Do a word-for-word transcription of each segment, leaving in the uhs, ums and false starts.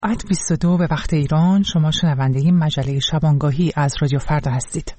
ساعت بیست و دو به وقت ایران. شما شنونده مجله شبانگاهی از رادیو فردا هستید.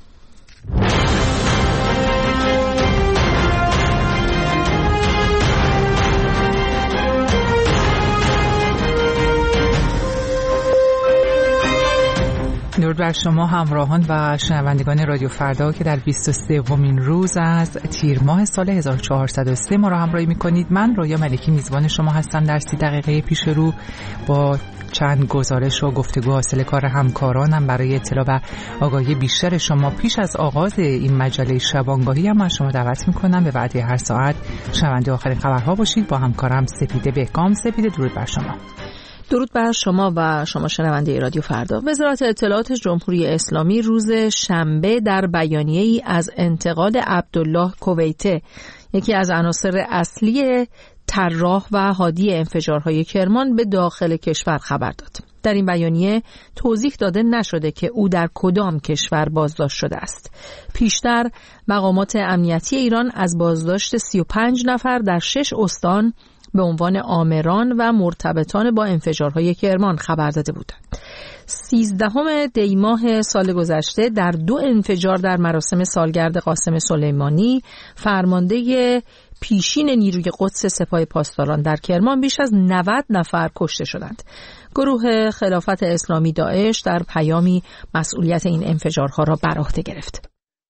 درود بر شما همراهان و شنوندگان رادیو فردا که در بیست و سومین روز از تیر ماه سال هزار و چهارصد و سه ما را همراهی می‌کنید. من رویا ملکی میزبان شما هستم. در سی دقیقه پیش رو با چند گزارش و گفتگو حاصل کار همکارانم برای اطلاع و آگاهی بیشتر شما پیش از آغاز این مجله شبانگاهی هم من شما دعوت می‌کنم به وعده هر ساعت شنونده آخرین خبرها باشید. با همکارم سپیده بهکام. سپیده، درود بر شما. درود بر شما و شما شنونده رادیو فردا. وزارت اطلاعات جمهوری اسلامی روز شنبه در بیانیه‌ای از انتقال عبدالله کویته، یکی از عناصر اصلی طراح و هادی انفجارهای کرمان، به داخل کشور خبر داد. در این بیانیه توضیح داده نشده که او در کدام کشور بازداشت شده است. پیشتر مقامات امنیتی ایران از بازداشت سی و پنج نفر در شش استان به عنوان آمران و مرتبطان با انفجارهای کرمان خبر داده بودند. سیزدهم دی ماه سال گذشته در دو انفجار در مراسم سالگرد قاسم سلیمانی، فرمانده پیشین نیروی قدس سپاه پاسداران در کرمان، بیش از نود نفر کشته شدند. گروه خلافت اسلامی داعش در پیامی مسئولیت این انفجارها را بر عهده گرفت.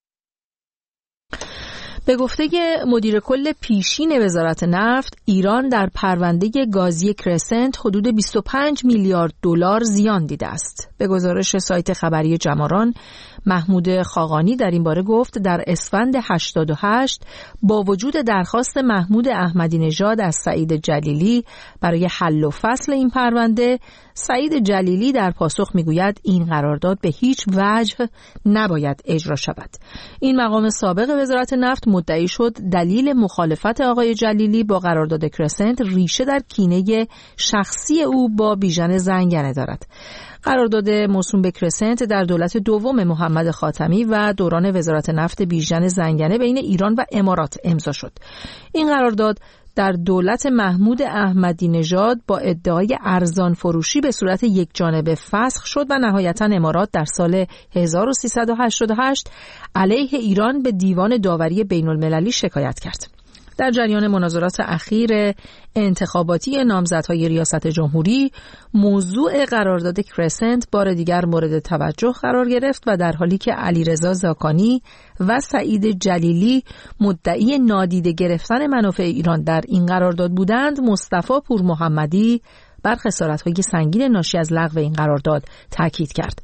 به گفته مدیر کل پیشین وزارت نفت، ایران در پرونده گازی کرسنت حدود بیست و پنج میلیارد دلار زیان دیده است. به گزارش سایت خبری جماران، محمود خاقانی در این باره گفت در اسفند هشتاد و هشت با وجود درخواست محمود احمدی نژاد از سعید جلیلی برای حل و فصل این پرونده، سعید جلیلی در پاسخ میگوید این قرارداد به هیچ وجه نباید اجرا شود. این مقام سابق وزارت نفت مدعی شد دلیل مخالفت آقای جلیلی با قرارداد کرسنت ریشه در کینه شخصی او با بیژن زنگنه دارد. قرارداد موسوم به کرسنت در دولت دوم محمد خاتمی و دوران وزارت نفت بیژن زنگنه بین ایران و امارات امضا شد. این قرارداد در دولت محمود احمدی نژاد با ادعای ارزان فروشی به صورت یک جانبه فسخ شد و نهایتاً امارات در سال هزار و سیصد و هشتاد و هشت علیه ایران به دیوان داوری بین المللی شکایت کرد. در جریان مناظرات اخیر انتخاباتی نامزدهای ریاست جمهوری، موضوع قرارداد کرسنت بار دیگر مورد توجه قرار گرفت و در حالی که علیرضا زاکانی و سعید جلیلی مدعی نادیده گرفتن منافع ایران در این قرارداد بودند، مصطفی پور محمدی بر خسارت‌های سنگین ناشی از لغو این قرارداد تاکید کرد.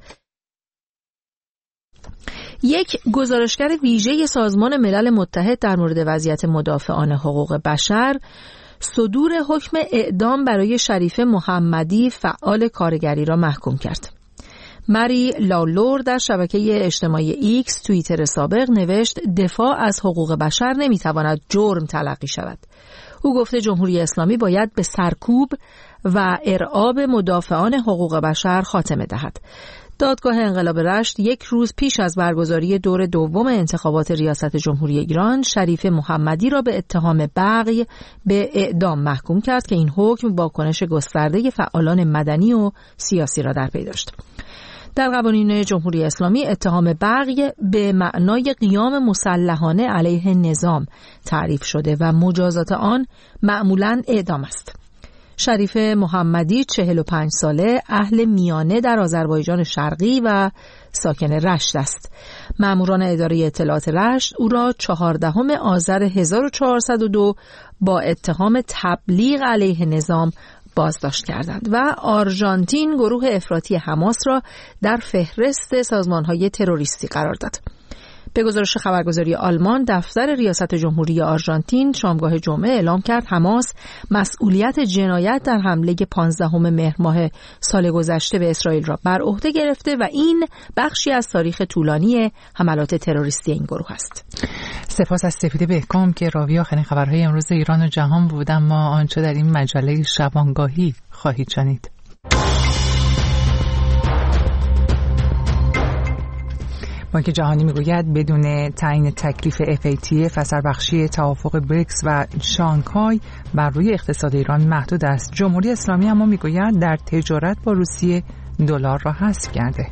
یک گزارشگر ویژه سازمان ملل متحد در مورد وضعیت مدافعان حقوق بشر صدور حکم اعدام برای شریفه محمدی، فعال کارگری، را محکوم کرد. مری لاولور در شبکه اجتماعی ایکس توییتر سابق نوشت دفاع از حقوق بشر نمیتواند جرم تلقی شود. او گفته جمهوری اسلامی باید به سرکوب و ارعاب مدافعان حقوق بشر خاتمه دهد. دادگاه انقلاب رشت یک روز پیش از برگزاری دور دوم انتخابات ریاست جمهوری ایران، شریفه محمدی را به اتهام بغی به اعدام محکوم کرد که این حکم واکنش گسترده فعالان مدنی و سیاسی را در پی داشت. در قوانین جمهوری اسلامی اتهام بغی به معنای قیام مسلحانه علیه نظام تعریف شده و مجازات آن معمولاً اعدام است. شریفه محمدی چهل و پنج ساله، اهل میانه در آذربایجان شرقی و ساکن رشت است. ماموران اداره اطلاعات رشت او را چهاردهم آذر هزار و چهارصد و دو با اتهام تبلیغ علیه نظام بازداشت کردند و آرژانتین گروه افراطی حماس را در فهرست سازمان‌های تروریستی قرار داد. به گزارش خبرگزاری آلمان، دفتر ریاست جمهوری آرژانتین شامگاه جمعه اعلام کرد حماس مسئولیت جنایت در حمله پانزدهم مهر ماه سال گذشته به اسرائیل را بر عهده گرفته و این بخشی از تاریخ طولانی حملات تروریستی این گروه است. سپاس از سپیده بهکام که راوی آخرین خبرهای امروز ایران و جهان بود. ما آنچه در این مجله شبانگاهی خواهید شنید. بانک جهانی میگوید بدون تعیین تکلیف اف ای تی اف اثر بخشی توافق بریکس و شانگهای بر روی اقتصاد ایران محدود است. جمهوری اسلامی اما میگوید در تجارت با روسیه دلار را حذف کرده.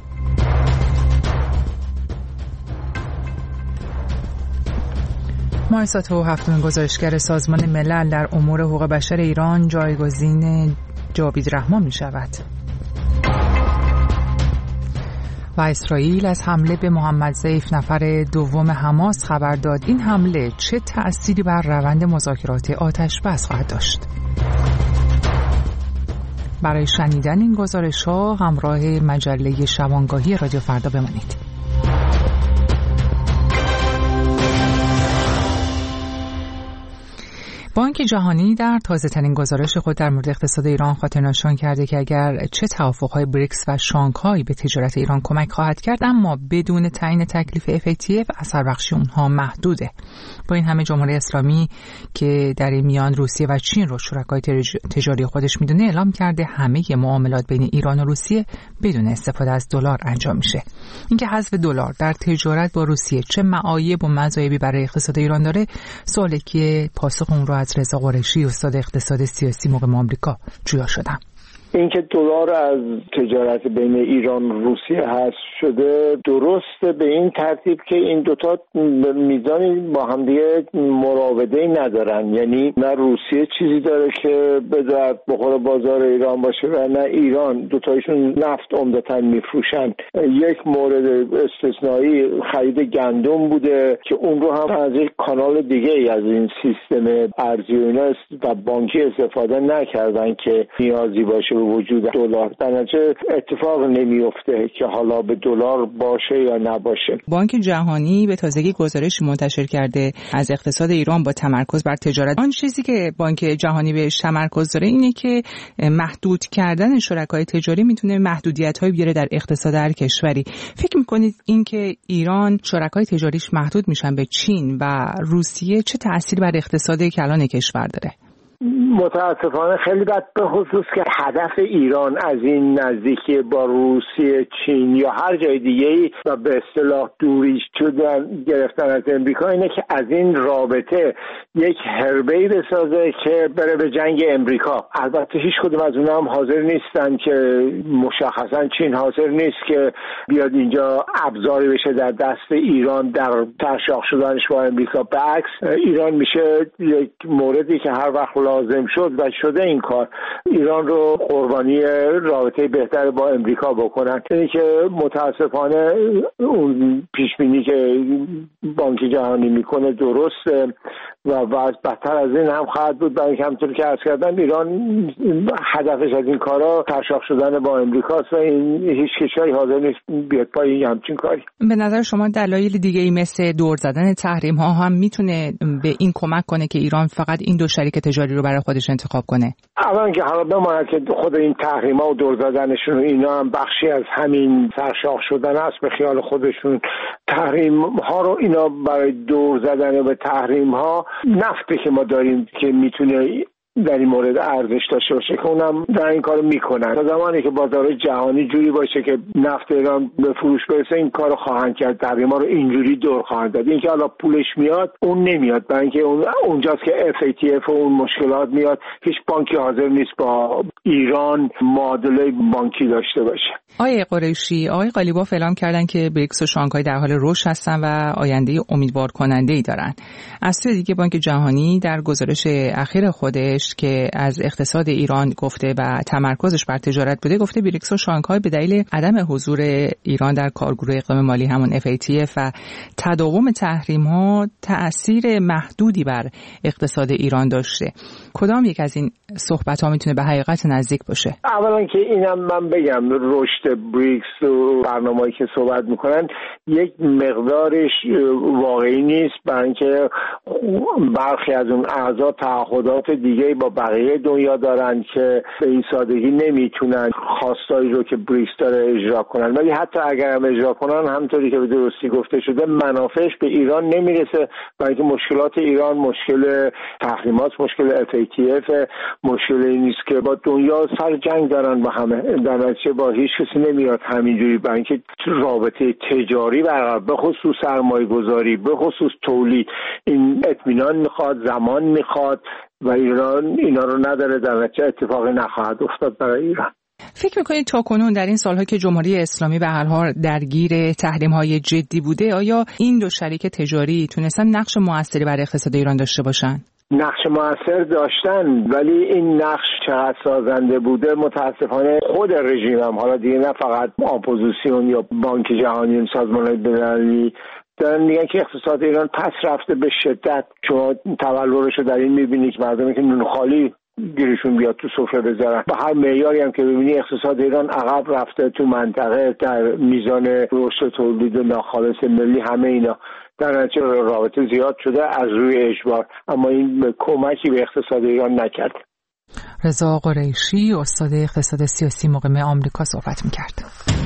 مایساتو هفتمین گزارشگر سازمان ملل در امور حقوق بشر ایران جایگزین جاوید رحمان می شود. و اسرائیل از حمله به محمد ضیف نفر دوم حماس خبر داد. این حمله چه تأثیری بر روند مذاکرات آتش بس خواهد داشت؟ برای شنیدن این گزارش ها همراه مجله شبانگاهی رادیو فردا بمانید. بانک جهانی در تازه‌ترین گزارش خود در مورد اقتصاد ایران خاطرنشان کرده که اگر چه توافق‌های بریکس و شانگهای به تجارت ایران کمک خواهد کرد، اما بدون تعیین تکلیف اف ای تی اف اثر بخشی اونها محدوده. با این همه جمهوری اسلامی که در این میان روسیه و چین رو شرکای تجاری خودش میدونه اعلام کرده همه معاملات بین ایران و روسیه بدون استفاده از دلار انجام میشه. اینکه حذف دلار در تجارت با روسیه چه معایب و مزایایی برای اقتصاد ایران داره، سوالی که پاسخ اون رو از رضا قریشی استاد اقتصاد سیاسی مقیم آمریکا جویا شدم. اینکه دلار از تجارت بین ایران و روسیه حذف شده درسته به این ترتیب که این دوتا میزانی با هم دیگه مراوده‌ای ندارن، یعنی نه روسیه چیزی داره که به درد بخوره بازار ایران باشه و نه ایران. دوتایشون نفت عمدتاً میفروشن. یک مورد استثنایی خرید گندم بوده که اون رو هم از یک کانال دیگه ای از این سیستم ارزی و بانکی استفاده نکردن که نیازی باشه وجود دلار. در نتیجه اتفاق نمیفته که حالا به دلار باشه یا نباشه. بانک جهانی به تازگی گزارش منتشر کرده از اقتصاد ایران با تمرکز بر تجارت. آن چیزی که بانک جهانی بهش تمرکز داره اینه که محدود کردن شرکای تجاری میتونه محدودیت‌هایی بیاره در اقتصاد هر کشوری. فکر می‌کنید اینکه ایران شرکای تجاریش محدود میشن به چین و روسیه چه تأثیری بر اقتصاد کلان کشور داره؟ متاسفانه خیلی بد، به خصوص که هدف ایران از این نزدیکی با روسیه، چین یا هر جای دیگه‌ای و به اصطلاح دوری شدن گرفتن از امریکا اینه که از این رابطه یک حربه‌ای بسازه که بره به جنگ امریکا. البته هیچ کدوم از اونها هم حاضر نیستن، که مشخصا چین حاضر نیست که بیاد اینجا ابزاری بشه در دست ایران در ترشاح شدنش با امریکا. به عکس ایران میشه یک موردی که هر وقت لازم شد و شده این کار ایران رو قربانی رابطه بهتر با امریکا بکنن. اینی که متاسفانه اون پیشبینی که بانک جهانی میکنه درسته و وضع بدتر از این هم خواهد بود، برای اینکه همونطور که عرض کردم ایران هدفش از این کارا ترشاح شدن با امریکاست و این هیچ کشوری حاضر نیست بیاد پای همچین کاری. به نظر شما دلایل دیگه ای مثل دور زدن تحریم ها هم میتونه به این کمک کنه که ایران فقط این دو شریک تجاری رو برای خودش انتخاب کنه؟ اولا که حالا بماند که خود این تحریم ها و دور زدنشون و اینا هم بخشی از همین سرشاخ شدن است به خیال خودشون. تحریم ها رو اینا برای دور زدن به تحریم ها نفتی که ما داریم که میتونه در این مورد ارزش داشته باشه که اونم در این کارو میکنن. تا زمانی که بازار جهانی جوری باشه که نفت ایران به فروش برسه این کارو خواهند کرد، تحریما رو اینجوری دور خواهند داد. اینکه حالا پولش میاد اون نمیاد، برای اینکه اون اونجاست که اف ای تی اف و اون مشکلات میاد. هیچ بانکی حاضر نیست با ایران معادله بانکی داشته باشه. آقای قریشی، آقای قالیباف اعلام کردن که بریکس و شانگهای در حال رشد هستن و آینده امیدوار کننده‌ای دارن. از سوی دیگه بانک جهانی در گزارش اخیر خودش که از اقتصاد ایران گفته و تمرکزش بر تجارت بوده، گفته بریکس و شانگهای به دلیل عدم حضور ایران در کارگروه اقلیم مالی همون اف ای تی اف و تداوم تحریم‌ها تأثیر محدودی بر اقتصاد ایران داشته. کدام یک از این صحبت‌ها میتونه به حقیقت نزدیک باشه؟ اولا که اینم من بگم رشد بریکس و برنامه‌ای که صحبت میکنن یک مقدارش واقعی نیست، برای اینکه برخی از اون اعضا تعهدات دیگه با بقیه دنیا دارن که به این سادگی نمیتونن خواستایی رو که بریکس داره اجرا کنن. ولی حتی اگر هم اجرا کنن همونطوری که به درستی گفته شده منافعش به ایران نمیرسه، برای اینکه مشکلات ایران مشکل تحریمات، مشکل اف ای تی اف، مشکلی نیست که با دنیا سر جنگ دارن با همه، در نتیجه با هیچ کسی کسی نمیاد همینجوری، برای اینکه رابطه تجاری برقرار، به خصوص سرمایه گذاری، به خصوص تولید، این اطمینان میخواد، زمان میخواد و ایران اینا رو نداره، در نتیجه اتفاقی نخواهد افتاد برای ایران. فکر میکنید تاکنون در این سالها که جمهوری اسلامی به هر حال درگیر تحریم‌های جدی بوده، آیا این دو شریک تجاری تونستن نقش موثری برای اقتصاد ایران داشته باشن؟ نقش موثر داشتن، ولی این نقش چقدر سازنده بوده متاسفانه خود رژیم هم، حالا دیگه نه فقط اپوزیسیون یا بانک جهانی، سازمان بین‌المللی، دارن میگن که اقتصاد ایران پس رفته به شدت. شما تولورش رو در این میبینید که مردمی که نون خالی گیرشون بیاد تو سفره بذارن. با هر معیاری هم که ببینی اقتصاد ایران عقب رفته تو منطقه، در میزان رشد تولید ناخالص ملی، همه اینا در نتیجه رابطه زیاد شده از روی اجبار، اما این کمکی به اقتصاد ایران نکرد. رضا قریشی استاد اقتصاد سیاسی مقیم آمریکا صحبت می‌کرد.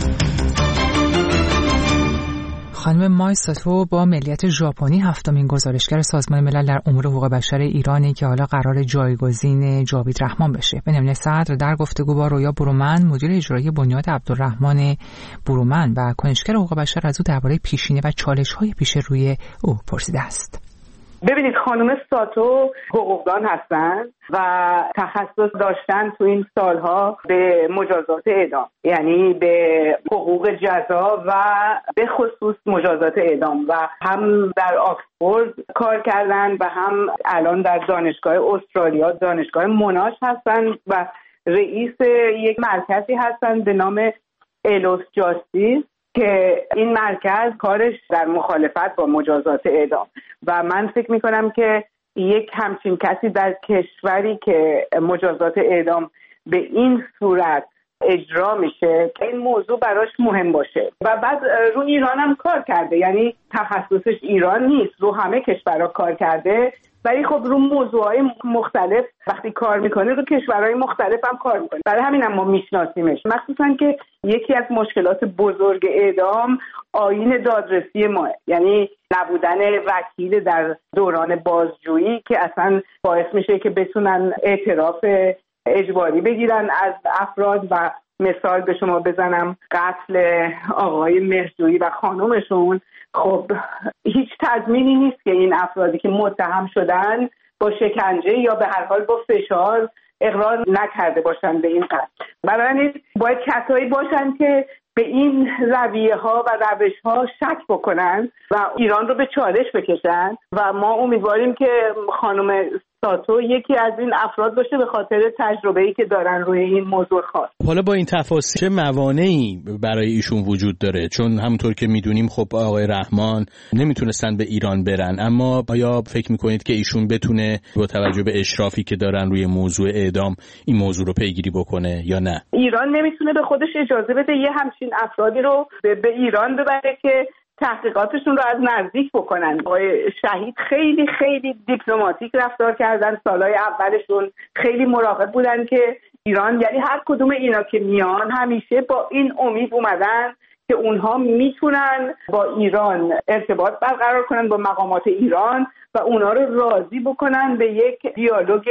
خانم مای ساتو با ملیت ژاپنی هفتمین گزارشگر سازمان ملل در امور حقوق بشر ایرانی که حالا قرار جایگزین جاوید رحمان بشه. بنیامین صدر در گفتگو با رویا برومند مدیر اجرایی بنیاد عبدالرحمن برومند و کنشگر حقوق بشر از او درباره پیشینه و چالش‌های پیش روی او پرسیده است. ببینید خانم ساتو حقوقدان هستن و تخصص داشتن تو این سالها به مجازات اعدام، یعنی به حقوق جزا و به خصوص مجازات اعدام، و هم در آکسفورد کار کردن و هم الان در دانشگاه استرالیا، دانشگاه موناش هستن و رئیس یک مرکزی هستن به نام الوس جاستیس که این مرکز کارش در مخالفت با مجازات اعدام. و من فکر میکنم که یک همچین کسی در کشوری که مجازات اعدام به این صورت اجرا میشه که این موضوع براش مهم باشه. و بعد رو ایران هم کار کرده، یعنی تخصصش ایران نیست، رو همه کشورها کار کرده، ولی خب رو موضوعهای مختلف وقتی کار میکنه رو کشورهای مختلف هم کار میکنه. برای همین هم ما میشناسیمش، مخصوصا که یکی از مشکلات بزرگ اعدام آیین دادرسی ماه، یعنی نبودن وکیل در دوران بازجویی که اصلا باعث میشه که بتونن اعتراف اجباری بگیرن از افراد. و مثال به شما بزنم، قتل آقای مهرجویی و خانومشون، خب هیچ تضمینی نیست که این افرادی که متهم شدن با شکنجه یا به هر حال با فشار اقرار نکرده باشن به این قتل. برای باید کسایی باشن که به این رویه ها و روش ها شک بکنن و ایران رو به چالش بکشن و ما امیدواریم که خانم ساتو یکی از این افراد باشه به خاطر تجربه‌ای که دارن روی این موضوع خاص. حالا با این تفاصیل چه موانعی برای ایشون وجود داره؟ چون همونطور که میدونیم خب آقای رحمان نمیتونستن به ایران برن، اما آیا فکر میکنید که ایشون بتونه با توجه به اشرافی که دارن روی موضوع اعدام این موضوع رو پیگیری بکنه یا نه؟ ایران نمیتونه به خودش اجازه بده یه همچین افرادی رو به ایران ببره که تحقیقاتشون رو از نزدیک بکنن. آقای شهید خیلی خیلی دیپلماتیک رفتار کردن، سالهای اولشون خیلی مراقب بودن که ایران، یعنی هر کدوم اینا که میان همیشه با این امید اومدن که اونها میتونن با ایران ارتباط برقرار کنن، با مقامات ایران، و اونها رو راضی بکنن به یک دیالوگ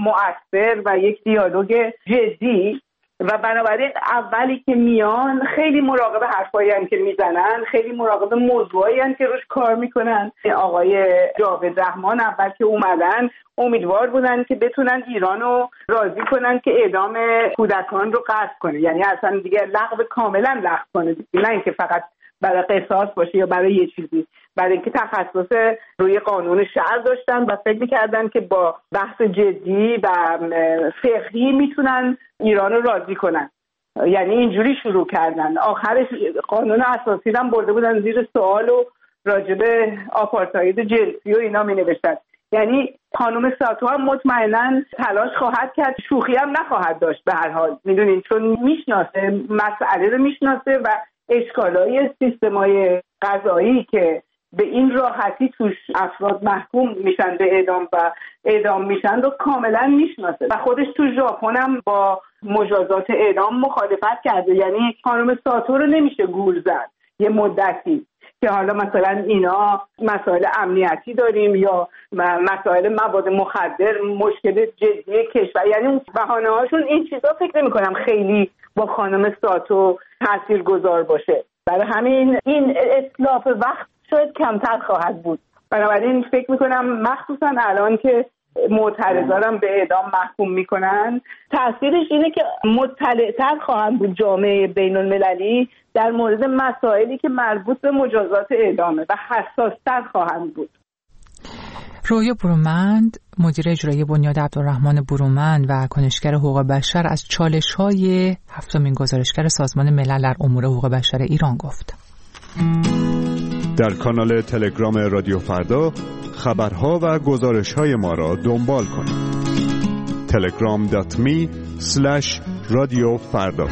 مؤثر و یک دیالوگ جدی. و بنابراین اولی که میان خیلی مراقب حرفایی هستن که میزنن، خیلی مراقب موضوعایی هستن که روش کار میکنن. آقای جاوید رحمان اول که اومدن امیدوار بودن که بتونن ایرانو راضی کنن که اعدام کودکان رو قطع کنه، یعنی اصلا دیگه لغو کاملا لغو کنه، نه اینکه فقط برای قصاص باشه یا برای یه چیزی، برای اینکه تخصص روی قانون شهر داشتن و فکر می‌کردن که با بحث جدی و فقهی میتونن ایران رو راضی کنن. یعنی اینجوری شروع کردن. آخرش قانون اساسی هم برده بودن زیر سوال و راجب آپارتاید جنسی و اینا می نوشتن. یعنی خانم ساتو هم مطمئناً تلاش خواهد کرد، شوخی هم نخواهد داشت به هر حال، میدونین، چون میشناسه مسئله رو میشناسه و اشکالای سیستمای قضایی که به این راحتی توش افراد محکوم میشن به اعدام و اعدام میشن رو کاملا میشناسه و خودش تو ژاپن هم با مجازات اعدام مخالفت کرده. یعنی خانم ساتو رو نمیشه گول زد یه مدتی که حالا مثلا اینا مسائل امنیتی داریم یا مسائل مواد مخدر، مشکل جدی کشور، یعنی اون بهانه هاشون این چیزا فکر نمی کنم خیلی با خانم ساتو تاثیرگذار باشه. برای همین این اتلاف وقت شاید کمتر خواهد بود. بنابراین فکر میکنم مخصوصا الان که معترضا رو به اعدام محکوم میکنن، تاثیرش اینه که مطلع‌تر خواهند بود جامعه بین المللی در مورد مسائلی که مربوط به مجازات اعدامه و حساس‌تر خواهند بود. رویا برومند، مدیر اجرایی بنیاد عبدالرحمن برومند و کنشگر حقوق بشر، از چالش‌های هفتمین گزارشگر سازمان ملل در امور حقوق بشر ایران گفت. در کانال تلگرام رادیو فردا خبرها و گزارش‌های ما را دنبال کنید. تلگرام دات می اسلش رادیو فردا.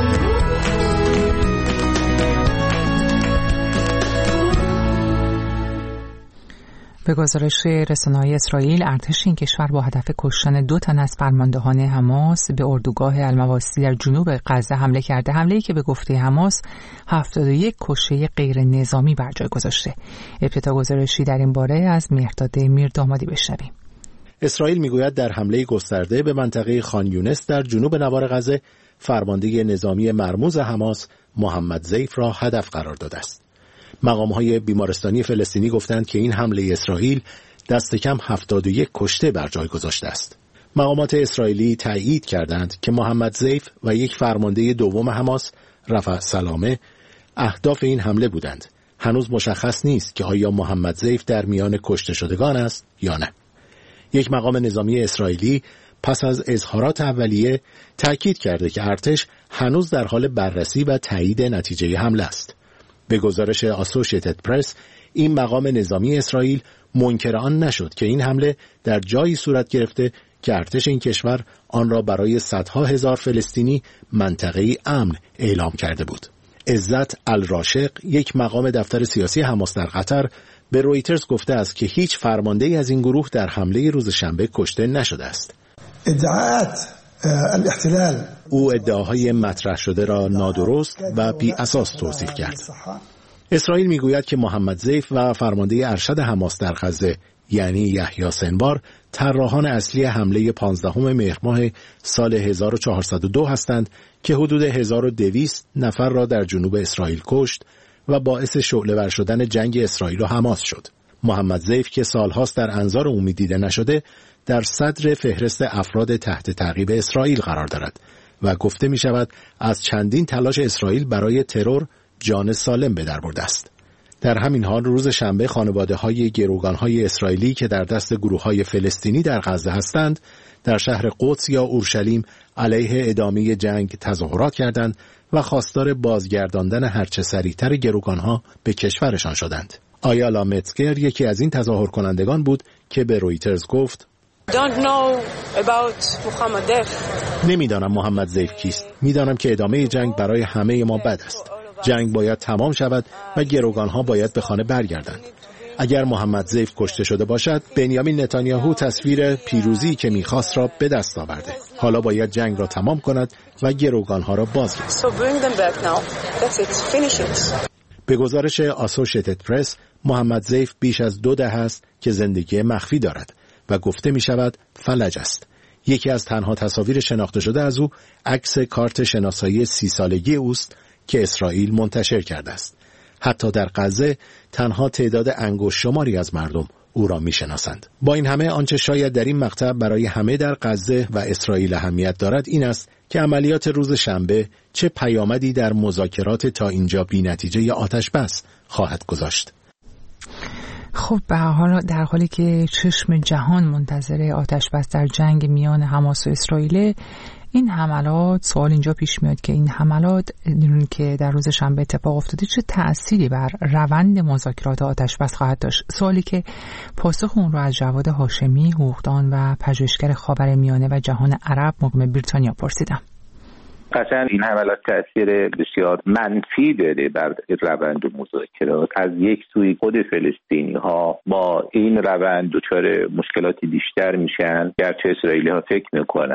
به گزارش رسانه‌های اسرائیل، ارتش این کشور با هدف کشتن دو تن از فرماندهان حماس به اردوگاه المواسی در جنوب غزه حمله کرده. حمله‌ای که به گفته حماس هفتاد و یک کشته غیر نظامی بر جای گذاشته. ابتدا گزارشی در این باره از مهرداد میردامادی بشنویم. اسرائیل میگوید در حمله گسترده به منطقه خان یونس در جنوب نوار غزه، فرمانده نظامی مرموز حماس محمد زیف را هدف قرار داده است. مقام‌های بیمارستانی فلسطینی گفتند که این حمله اسرائیل دست کم هفتاد و یک کشته بر جای گذاشته است. مقامات اسرائیلی تایید کردند که محمد زیف و یک فرمانده دوم حماس، رفع سلامه، اهداف این حمله بودند. هنوز مشخص نیست که آیا محمد زیف در میان کشته شدگان است یا نه. یک مقام نظامی اسرائیلی پس از اظهارات اولیه تأکید کرده که ارتش هنوز در حال بررسی و تایید نتیجه حمله است. به گزارش آسوشیتد پرس، این مقام نظامی اسرائیل منکر آن نشد که این حمله در جایی صورت گرفته که ارتش این کشور آن را برای صدها هزار فلسطینی منطقه‌ای امن اعلام کرده بود. عزت الراشق، یک مقام دفتر سیاسی حماس در قطر، به رویترز گفته است که هیچ فرمانده‌ای از این گروه در حمله روز شنبه کشته نشده است. ادعاءات الاحتلال او ادعاهای مطرح شده را نادرست و بی اساس توصیف کرد. اسرائیل میگوید که محمد زیف و فرمانده ارشد حماس در غزه یعنی یحیی سنوار طراحان اصلی حمله پانزدهم مهر ماه سال هزار و چهارصد و دو هستند که حدود هزار و دویست نفر را در جنوب اسرائیل کشت و باعث شعله‌ور شدن جنگ اسرائیل و حماس شد. محمد زیف که سالهاست در انظار عمومی دیده نشده، در صدر فهرست افراد تحت تعقیب اسرائیل قرار دارد و گفته می شود از چندین تلاش اسرائیل برای ترور جان سالم به در برده است. در همین حال روز شنبه خانواده های گروگان های اسرائیلی که در دست گروه های فلسطینی در غزه هستند در شهر قدس یا اورشلیم علیه ادامه جنگ تظاهرات کردند و خواستار بازگرداندن هرچه سریعتر گروگان ها به کشورشان شدند. آیالا متزگر یکی از این تظاهر کنندگان بود که به رویترز گفت نمیدانم محمد زیف کیست. میدانم که ادامه جنگ برای همه ما بد است. جنگ باید تمام شود و گروگانها باید به خانه برگردند. اگر محمد زیف کشته شده باشد، بنیامین نتانیاهو تصویر پیروزی که میخواست را به دست آورده. حالا باید جنگ را تمام کند و گروگانها را بازگرداند. به گزارش آسوشیتد پرس، محمد زیف بیش از دو دهه است که زندگی مخفی دارد و گفته می شود فلج است. یکی از تنها تصاویر شناخته شده از او عکس کارت شناسایی سی سالگی اوست که اسرائیل منتشر کرده است. حتی در غزه تنها تعداد انگشت شماری از مردم او را می شناسند. با این همه آنچه شاید در این مقطع برای همه در غزه و اسرائیل اهمیت دارد این است که عملیات روز شنبه چه پیامدی در مذاکرات تا اینجا بی نتیجه آتش بس خواهد گذاشت. خب به هر حال در حالی که چشم جهان منتظر آتش بس در جنگ میان حماس و اسرائیل، این حملات، سوال اینجا پیش میاد که این حملات که در روز شنبه اتفاق افتاده چه تأثیری بر روند مذاکرات آتش بس خواهد داشت؟ سوالی که پاسخ اون رو از جواد هاشمی، حقوقدان و پژوهشگر خاورمیانه و جهان عرب مقیم بریتانیا پرسیدم. قطعا این حملات تأثیر بسیار منفی داره بر روند مذاکرات. از یک سوی خود فلسطینی ها با این روند دچار مشکلاتی بیشتر میشن، گرچه اسرائیلی ها فکر میکنن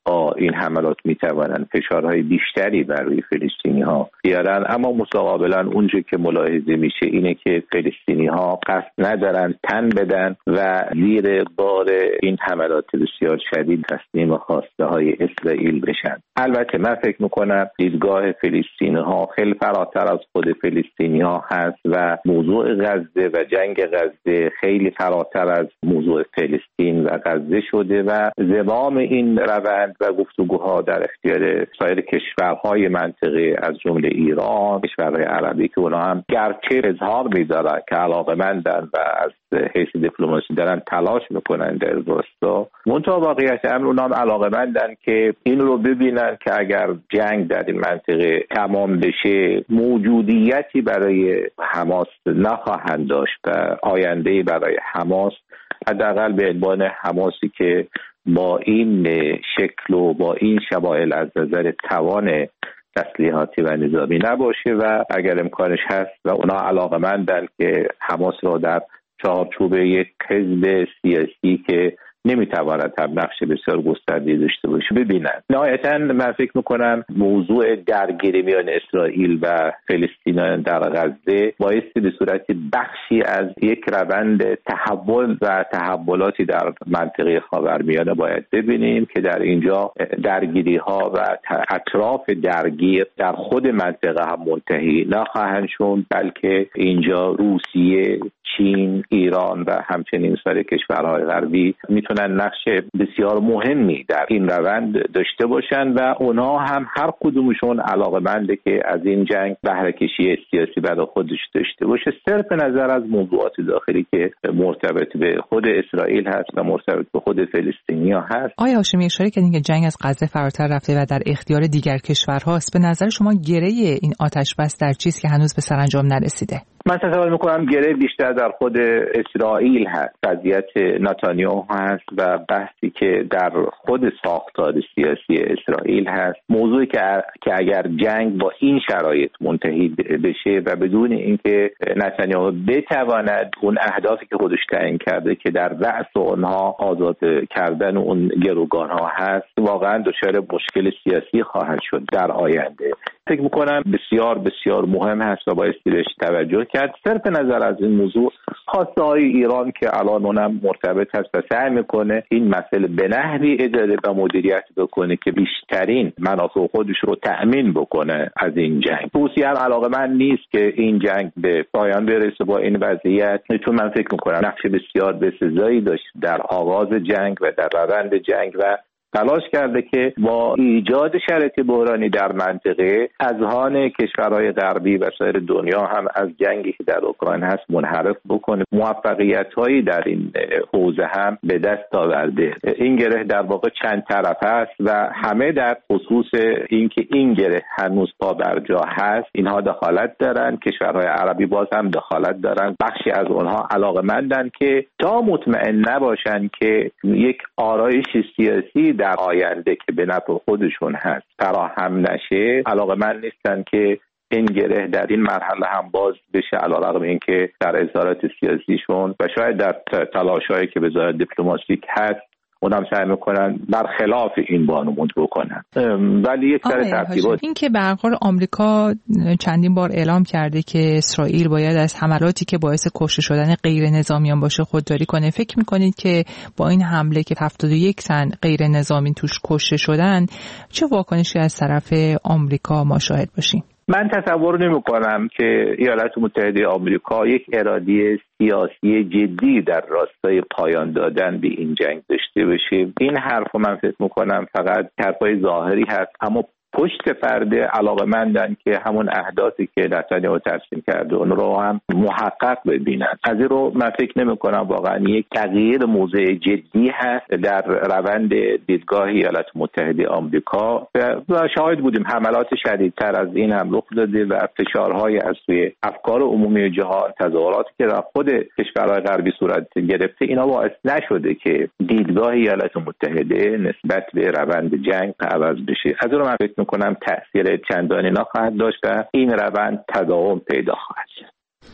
با این حملات میتوانند فشارهای بیشتری بر روی فلسطینی ها بیارن، اما متقابلا اونجا که ملاحظه میشه اینه که فلسطینی ها قصد ندارن تن بدن و زیر بار این حملات بسیار شدید تسلیم خواسته های اسرائیل بشن. البته من فکر میکنم دیدگاه فلسطینی ها خیلی فراتر از خود فلسطینی ها هست و موضوع غزه و جنگ غزه خیلی فراتر از موضوع فلسطین و غزه شده و زمام این روند و گفتگوها در اختیار سایر کشورهای منطقه از جمله ایران، کشورهای عربی که اونا هم گرچه اظهار می‌دارن که علاقه‌مندن و از حیث دیپلماسی دارن تلاش میکنن در راستا، منتها واقعیت امر اونا هم علاقه‌مندن که این رو ببینن که اگر جنگ در این منطقه تمام بشه موجودیتی برای حماس نخواهند داشت و آینده‌ای برای حماس حداقل به عنوان حماسی که با این شکل و با این شمایل از نظر توان تسلیحاتی و نظامی نباشه و اگر امکانش هست و اونا علاقه‌مندن که حماس را در چارچوب یک حزب سیاسی که نمیتواند هم نقش بسیار گسترده داشته باشه ببینن. نهایتاً من فکر میکنم موضوع درگیری میان اسرائیل و فلسطینیان در غزه بایستی به صورت بخشی از یک روند تحول و تحولاتی در منطقه خاورمیانه باید ببینیم که در اینجا درگیری ها و اطراف درگیر در خود منطقه هم منتهی نخواهند شد، بلکه اینجا روسیه، چین، ایران و همچنین سایر کشورهای غربی میتونن نقش بسیار مهمی در این روند داشته باشن و اونها هم هر کدومشون علاقه‌منده که از این جنگ بهره کشی سیاسی برای خودش داشته باشه، صرف نظر از موضوعات داخلی که مرتبط به خود اسرائیل هست و مرتبط به خود فلسطینیا هست. آیا هاشمی اشاره کردین که جنگ از غزه فراتر رفته و در اختیار دیگر کشورهاست. به نظر شما گره این آتش بس در چیست که هنوز به سرانجام نرسیده؟ من تصور میکنم گره بیشتر در خود اسرائیل هست، قضیت نتانیاهو هست و بحثی که در خود ساختار سیاسی اسرائیل هست. موضوعی که که اگر جنگ با این شرایط منتهی بشه و بدون اینکه نتانیاهو بتواند اون اهدافی که خودش تعیین کرده که در رأس اونها آزاد کردن اون گروگانها هست، واقعا دچار مشکل سیاسی خواهد شد در آینده. فکر میکنم بسیار بسیار مهم هست و بایستی بهش توجه کرد. صرف نظر از این موضوع خواسته های ایران که الان اونم مرتبط هست و سعی میکنه این مسئله به نحوی اداره و مدیریت بکنه که بیشترین منافع خودش رو تأمین بکنه از این جنگ. روسیه هم علاقه‌مند نیست که این جنگ به پایان برسه با این وضعیت، چون من فکر میکنم نقش بسیار بسزایی داشت در آغاز جنگ و در روند جنگ و تلاش کرده که با ایجاد شرایط بحرانی در منطقه اذهان کشورهای غربی و سایر دنیا هم از جنگی که در اوکراین هست منحرف بکنه. موفقیت‌هایی در این حوزه هم به دست آورده. این گره در واقع چند طرفه است و همه در خصوص اینکه این گره هنوز پا بر جا هست اینها دخالت دارن. کشورهای عربی باز هم دخالت دارن. بخشی از اونها علاقه‌مندن که تا مطمئن نباشن که یک آرایش سیاسی در آینده که به نفع خودشون هست فراهم نشه، علاقه‌مند نیستن که این گره در این مرحله هم باز بشه، علیرغم اینکه در اظهارات سیاسیشون و شاید در تلاش‌هایی که به ظاهر دیپلماتیک هست اونم سعی میکنن برخلاف این وانمود بکنن. ولی یک سر ترتیبات این که به هر حال آمریکا چندین بار اعلام کرده که اسرائیل باید از حملاتی که باعث کشته شدن غیر نظامیان باشه خودداری کنه، فکر میکنید که با این حمله که هفتاد و یک تن غیر نظامی توش کشته شدن چه واکنشی از طرف آمریکا ما شاهد باشیم؟ من تصور نمی کنم که ایالات متحده آمریکا یک اراده سیاسی جدی در راستای پایان دادن به این جنگ داشته باشه. این حرف من فکر می کنم فقط حرفای ظاهری هست، اما پشت پرده علاقه‌مندن که همون اهدافی که نتانیاهو ترسیم کرده اون رو هم محقق ببینن. از این رو من فکر نمی کنم واقعا یک تغییر موضع جدی هست در روند دیدگاه ایالات متحده آمریکا و شاهد بودیم حملات شدیدتر از این هم رخ داده و فشارهای از سوی افکار عمومی جهان، تظاهراتی که در خود کشورهای غربی صورت گرفته، اینا باعث نشده که دیدگاه ایالات متحده نسبت به روند جنگ عوض بشه. از این رو من فکر میکنم تأثیر چندانی نخواهد داشت و این روند تداوم پیدا خواهد شد.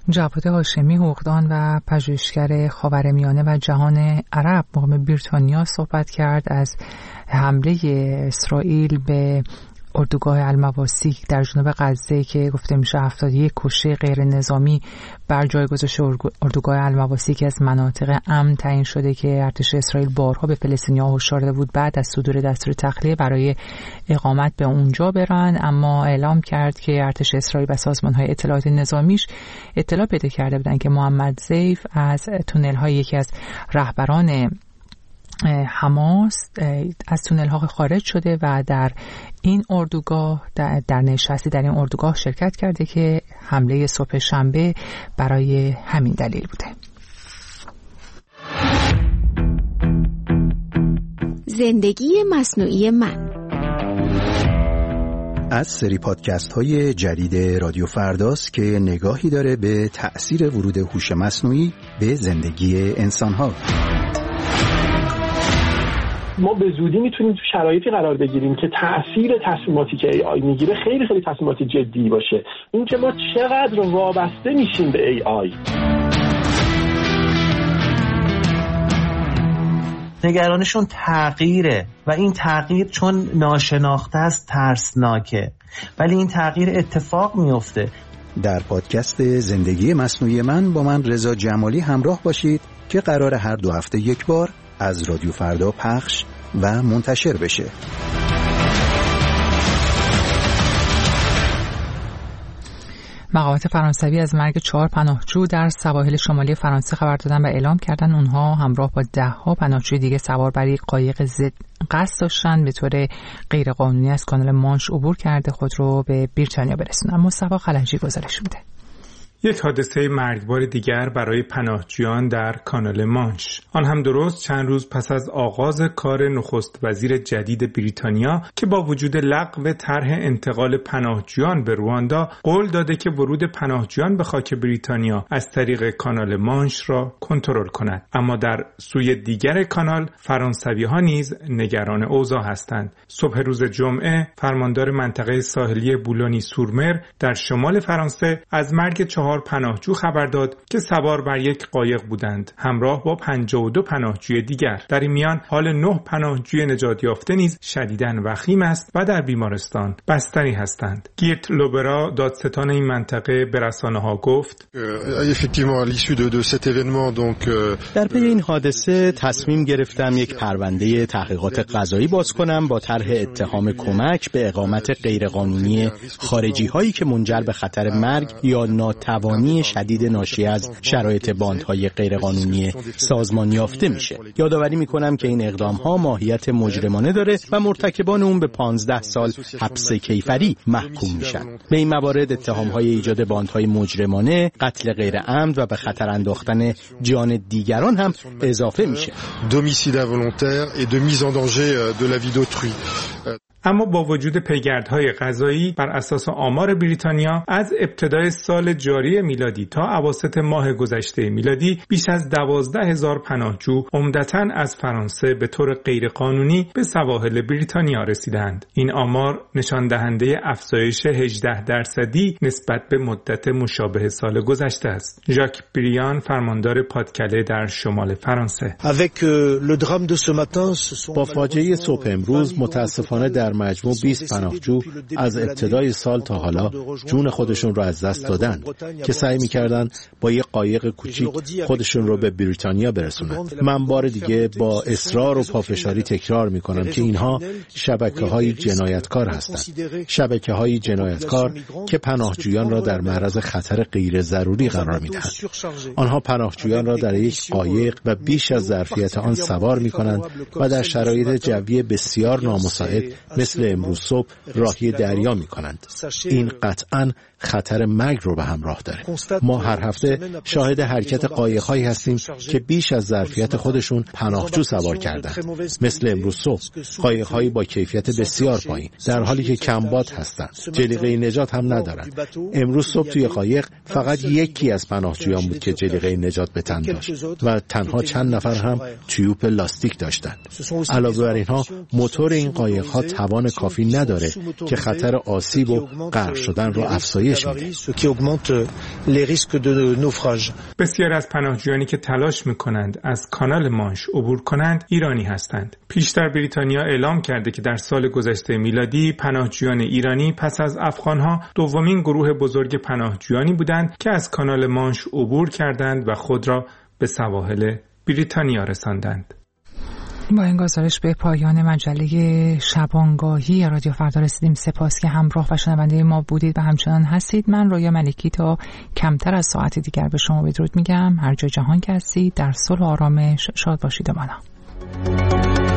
جواد هاشمی، حقوقدان و پژوهشگر خاورمیانه و جهان عرب، مقام بریتانیا صحبت کرد از حمله اسرائیل به اردوگاه المواسی در جنوب غزه که گفته میشه هفتاد و یک کشته غیر نظامی بر جای گذاشته اردوگاه المواسی که از مناطق امن تعیین شده که ارتش اسرائیل بارها به فلسطینی‌ها هشدار داده بود بعد از صدور دستور تخلیه برای اقامت به اونجا برن، اما اعلام کرد که ارتش اسرائیل و سازمان‌های اطلاعات نظامیش اطلاع پیدا کرده بودن که محمد ضیف از تونل‌های یکی از رهبران حماس از تونل ها خارج شده و در این اردوگاه در, در نشستی در این اردوگاه شرکت کرده که حمله صبح شنبه برای همین دلیل بوده. زندگی مصنوعی من از سری پادکست های جدید رادیو فرداست که نگاهی داره به تأثیر ورود هوش مصنوعی به زندگی انسان ها. ما به زودی میتونیم تو شرایطی قرار بگیریم که تأثیر تصمیماتی که ای آی میگیره خیلی خیلی تصمیمات جدی باشه. این که ما چقدر وابسته میشیم به ای آی. نگرانشون تغییره و این تغییر چون ناشناخته است ترسناکه، ولی این تغییر اتفاق میفته. در پادکست زندگی مصنوعی من با من رضا جمالی همراه باشید که قرار هر دو هفته یک بار از رادیو فردا پخش و منتشر بشه. مقامات فرانسوی از مرگ چهار پناهجو در سواحل شمالی فرانسه خبر دادن و اعلام کردن اونها همراه با ده ها پناهجوی دیگه سوار بر یک قایق ضد قصد داشتن به طور غیرقانونی از کانال مانش عبور کرده خود رو به بریتانیا برسونن. مصطفی خلنجی گزارش میده. یک حادثه مرگبار دیگر برای پناهجویان در کانال مانش، آن هم درست چند روز پس از آغاز کار نخست وزیر جدید بریتانیا که با وجود لغو طرح انتقال پناهجویان به رواندا قول داده که ورود پناهجویان به خاک بریتانیا از طریق کانال مانش را کنترل کند. اما در سوی دیگر کانال فرانسوی‌ها نیز نگران اوضاع هستند. صبح روز جمعه فرماندار منطقه ساحلی بولونی سورمر در شمال فرانسه از مرگ چهار پناهجو خبر داد که سوار بر یک قایق بودند همراه با پنجاه و دو پناهجوی دیگر. در این میان حال نه پناهجوی نجات یافته نیز شدیداً وخیم است و در بیمارستان بستری هستند. گیرت لوبرا دادستان این منطقه به رسانه‌ها گفت در پی این حادثه تصمیم گرفتم یک پرونده تحقیقات قضایی باز کنم با طرح اتهام کمک به اقامت غیرقانونی خارجی هایی که منجر به خطر مرگ یا ناتوانی شدید ناشی از شرایط باندهای غیرقانونی سازمان یافته میشه. یادآوری میکنم که این اقدام ها ماهیت مجرمانه داره و مرتکبان اون به پانزده سال حبس کیفری محکوم میشن. به این موارد اتهام های ایجاد باندهای مجرمانه، قتل غیر عمد و به خطر انداختن جان دیگران هم اضافه میشه. D'homicide involontaire et de mise en danger de la vie d'autrui. اما با وجود پیگردهای قضایی بر اساس آمار بریتانیا از ابتدای سال جاری میلادی تا اواسط ماه گذشته میلادی بیش از دوازده هزار پناهجو عمدتاً از فرانسه به طور غیرقانونی به سواحل بریتانیا رسیدند. این آمار نشان دهنده افزایش هجده درصدی نسبت به مدت مشابه سال گذشته است. ژاک بریان فرماندار پادکله در شمال فرانسه: با فاجعه صبح امروز متاسفانه در مجموع بیست پناهجو از ابتدای سال تا حالا جون خودشون رو از دست دادن که سعی می‌کردن با یک قایق کوچیک خودشون رو به بریتانیا برسونن. من بار دیگه با اصرار و پافشاری تکرار می‌کنم که اینها شبکه‌های جنایتکار هستند. شبکه‌های جنایتکار که پناهجویان را در معرض خطر غیر ضروری قرار می‌دهند. آنها پناهجویان را در یک قایق و بیش از ظرفیت آن سوار می‌کنند و در شرایط جوی بسیار نامساعد مثل امروز صبح راهی دریا می کنند. این قطعاً خطر مرگ رو به همراه داره. ما هر هفته شاهد حرکت قایق‌هایی هستیم که بیش از ظرفیت خودشون پناهجو سوار کردند. مثل امروز صبح قایق‌هایی با کیفیت بسیار پایین در حالی که کمباد هستند. جلیقه نجات هم ندارند. امروز صبح توی قایق فقط یکی از پناهجویان بود که جلیقه نجات به تن داشت و تنها چند نفر هم تیوب لاستیک داشتند. علاوه بر اینها موتور این قایق‌ها توان کافی نداره که خطر آسیب و غرق شدن رو افزایش میده. بسیار از پناهجویانی که تلاش میکنند از کانال مانش عبور کنند ایرانی هستند. پیشتر بریتانیا اعلام کرده که در سال گذشته میلادی پناهجویان ایرانی پس از افغانها دومین گروه بزرگ پناهجویانی بودند که از کانال مانش عبور کردند و خود را به سواحل بریتانیا رساندند. با این گزارش به پایان مجله شبانگاهی رادیو فردا رسیدیم. سپاس که همراه و شنونده ما بودید و همچنان هستید. من رویا ملکی تا کمتر از ساعت دیگر به شما بدرود میگم. هر جا جهان که هستید در صلح و آرامش شاد باشید و مانا.